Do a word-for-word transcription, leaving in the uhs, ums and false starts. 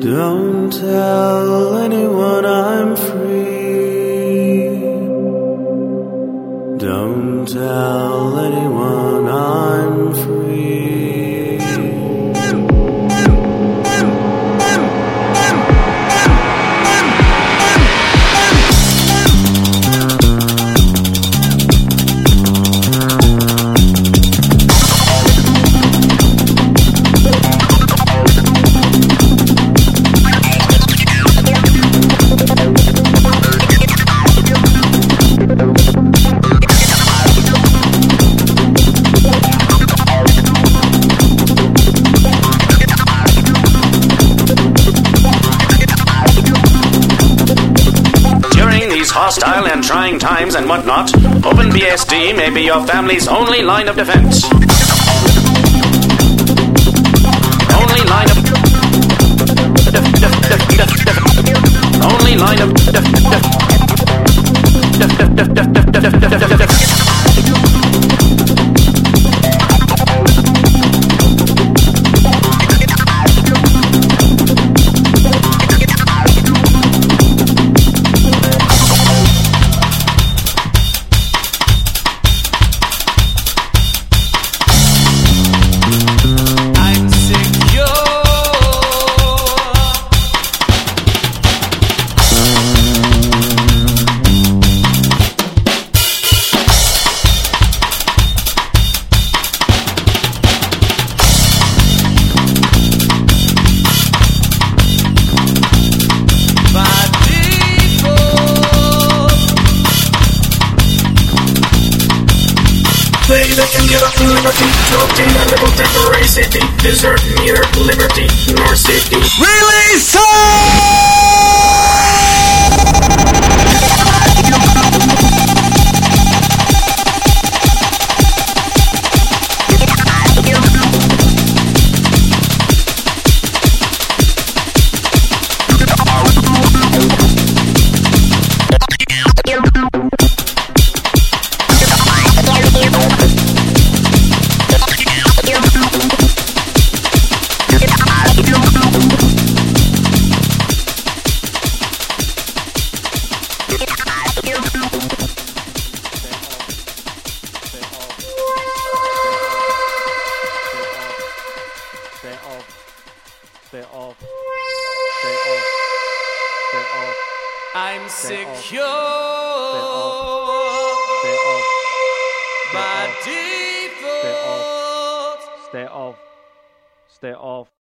Don't tell anyone I'm free. Don't tell anyone I'm free. Hostile and trying times and whatnot, OpenBSD may be your family's only line of defense. Only line of def, def, def, def, def. Only line of def, def, def, def, def, def, def, def, def, def, def, def. They can give up liberty to obtain a level temporary city. Desert neither liberty nor safety. Release Stay off. Stay off. Stay off. Stay off. I'm secure Stay off. by default. Stay off. Stay off.